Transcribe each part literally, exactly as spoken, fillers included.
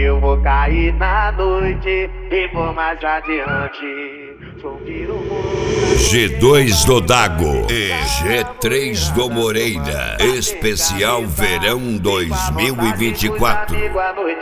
Eu vou cair na noite e vou mais adiante. G dois do Dago e G três do Moreira. Especial Verão dois mil e vinte e quatro. Eu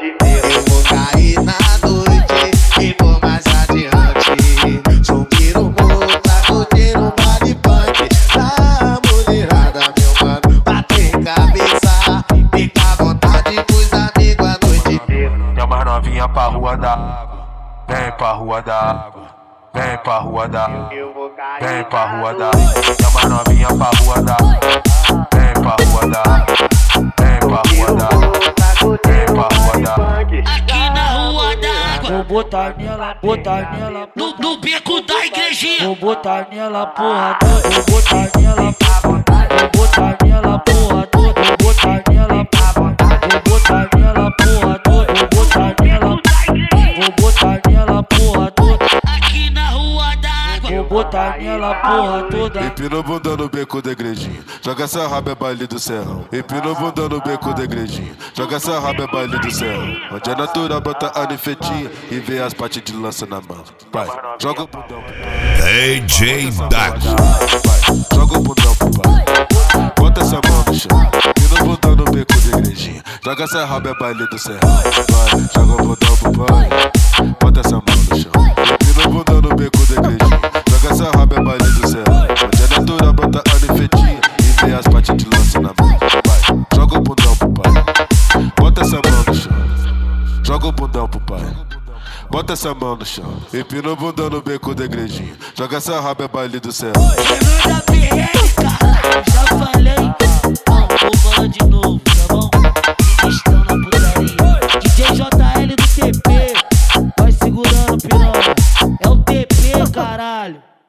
vou cair na noite e vou mais adiante. Sou pirumo, tá curtindo baile punk. Da mulherada, meu mano, bater cabeça. Fica à vontade pros amigos a noite inteira. Chama novinha pra rua da água. Vem pra rua da água. Vem pra rua da água. Vem pra rua da água. Chama novinha pra rua da água. Vem pra rua da água. Vem pra rua da água. Vem pra rua da água. Aqui na rua da água. Vou botar nela, botar nela No, no beco da igrejinha. Vou botar nela, porra toda. Vou botar nela, vou botar nela, porra toda. Vou botar nela, vou botar nela, porra toda. Vou botar nela, vou botar nela, porra toda. Aqui na rua da água. Vou botar nela, porra toda. Empina o bunda no beco da igrejinha. Joga essa raba é baile do serrão. Empina o bunda no beco da igrejinha. Joga essa raba é baile do serrão. Onde é natural, bota a nifetinha e vê as partes de lança na mão. Vai, joga o bundão pro pai. D J Dago. Vai, joga o bundão pro pai. Bota essa mão no chão. Empina o bundão no beco da igrejinha. Joga essa raba é baile do serrão. Vai, joga o bundão pro pai. Bota essa mão no chão. Empina o bundão no beco da igrejinha. Joga essa raba é baile do céu. Onde é natural, bota a nifetinha e vê as partes de lança na mão. Vai, joga o bundão pro pai. Bota essa mão no chão. Joga o bundão pro pai. Bota essa mão no chão. Empina o bundão no beco da igrejinha. Joga essa raba é baile do céu. Fernanda Perreca, já falei. Não, vou falar de novo, tá bom? Estão na putaria. D J J L do T P. Vai segurando, piranha. É o T P, caralho.